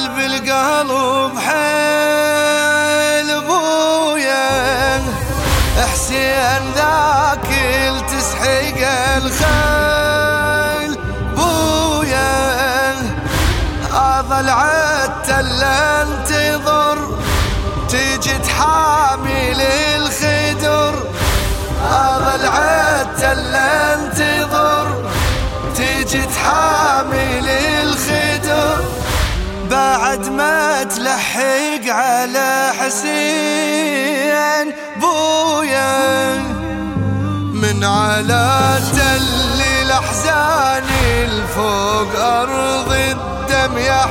قلب القلب حيل بويا، حسين ذاك تسحق الخيل بويا، اظل عالتل انتظر تيجي تحامل الخدر، اظل عالتل انتظر تيجي تحامل الخدر، بعد ما تلحق على حسين بويا، من على تل الأحزان الفوق أرض الدم يا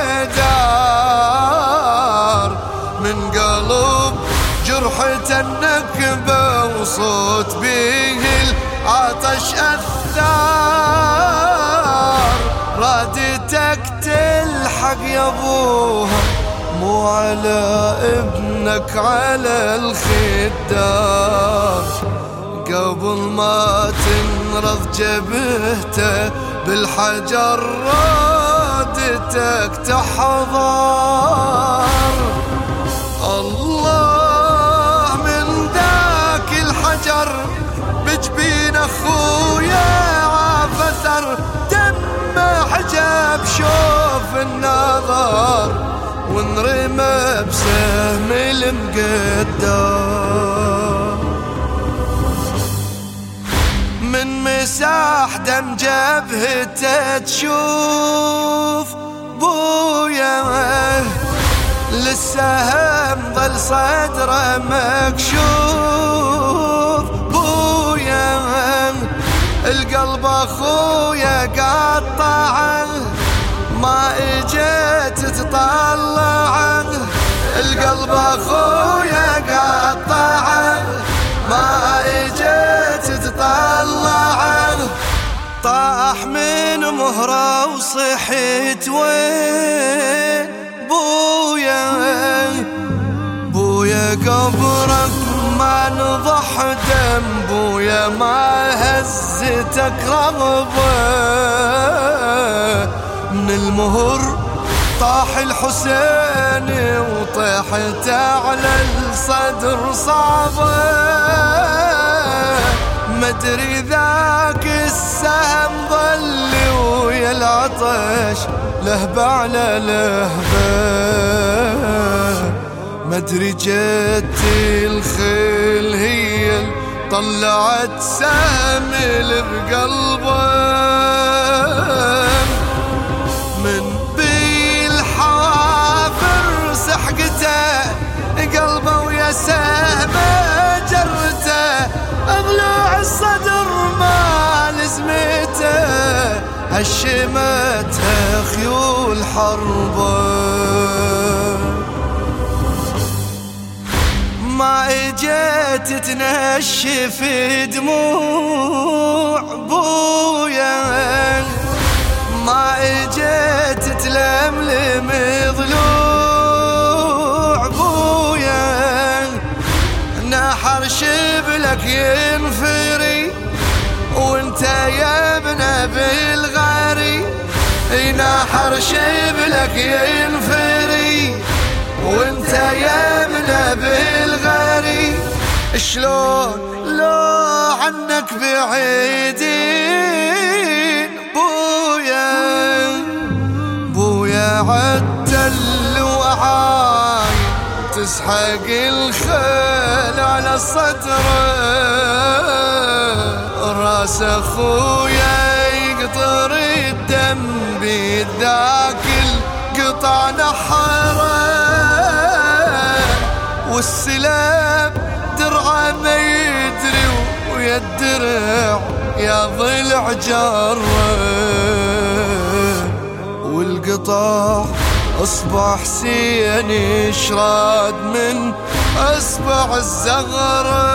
حيدر، من قلب جرحة النكبة وصوت به العطش أثار، رادتك تلحق يا ابوها مو على ابنك على الخدار، قبل ما تنرض جبهته بالحجر رادتك تحضر، الله من ذاك الحجر بجبين اخويا عافثر، دم حجاب شوف النظر ونرمى بسهم المقدار، من مساح دم جبهته تشوف بويا، للسهم ظل صدره مكشوف بويا، القلب اخويا قطعه ما اجيت تطلعه، القلب اخويا قطعه ما اجيت تطلعه، طاح من مهره وصحيت وين بويا، بويا قبرك ما نضح دم بويا، ما هزتك رغبة، من المهر طاح الحسين وطيحت على الصدر صعبة، مدري ذاك السهم ظل ويا العطش لهبة على لهبة، مدري جت الخيل هي طلعت سامل بقلبه، من بالحوافر سحقته قلبه ويا سهمه جرته، اضلوع الصدر ما لزمته هشمتها خيول حربه، ما اجيت تنشف دموع بويا، ما اجيت تلملم ضلوع بويا، نحر شبلك ينفري وانت يا ابن بالغاري، نحر شبلك ينفري وانت يا ابن بالغاري، شلون لو عنك بعيدين بويا، بويا عالتل وعاي تسحق الخيل على صدره، راس اخويا يقطر الدم بذاك القطع نحره، والسلام درعه ما يدري ويا الدرع يا ضلع جره، والقطع اصبع حسين يشرد من اصبع الزغره،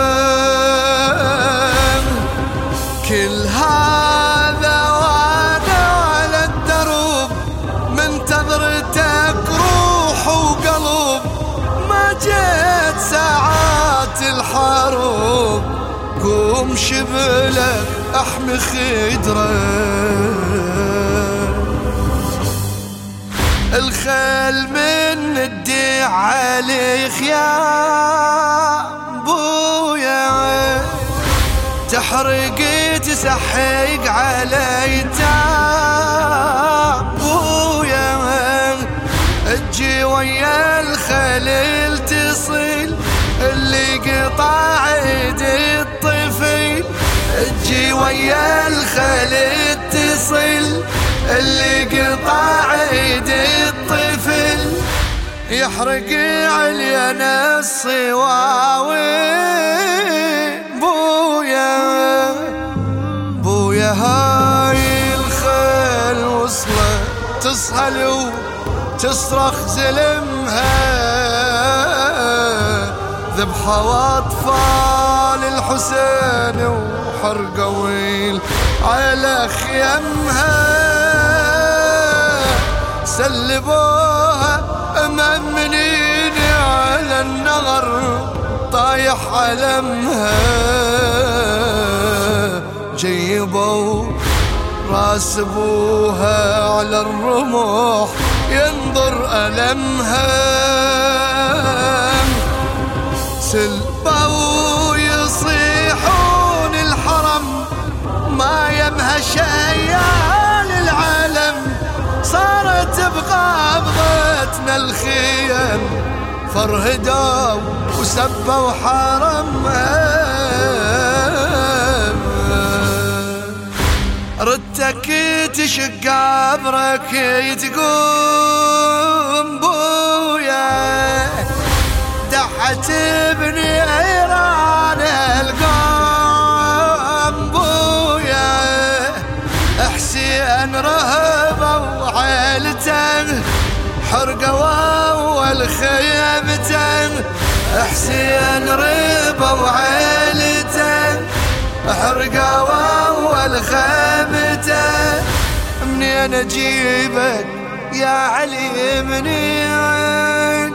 كل هذا وانا على الدرب منتظرتك روح وقلب، ما جيت ساعات الحرب قوم شبلك احمي خدره، الخيل من الديع عليك يا بويا، تحرق تسحق علي بويا، تجي ويا الخليل تصل اللي قطع ايد الطفل، تجي ويا الخليل تصل اللي قطع ايد الطفل، يحرق علينا الصواوي بويا. بويا هاي الخيل وصلت تصهل وتصرخ زلمها، ذبحوا اطفال الحسين وحرقوا على خيمها، سلبوها مأمنين على النغر طايح علمها، جيبوا راس ابوها على الرمح ينظر ألمها، سلبوا يصيحون الحرم ما يمها شيال العالم، صارت بقبضتنا الخيم فرهدوا وسبوا حرمها، ردتك تشق قبرك تقوم بويا، دحت ابني عيران القوم بويا، حسين رهبوا وعيلته حرقوا اول خيمته، حسين رهبوا وعيلته حرقوا اول خيمته، منين اجيبك يا علي منين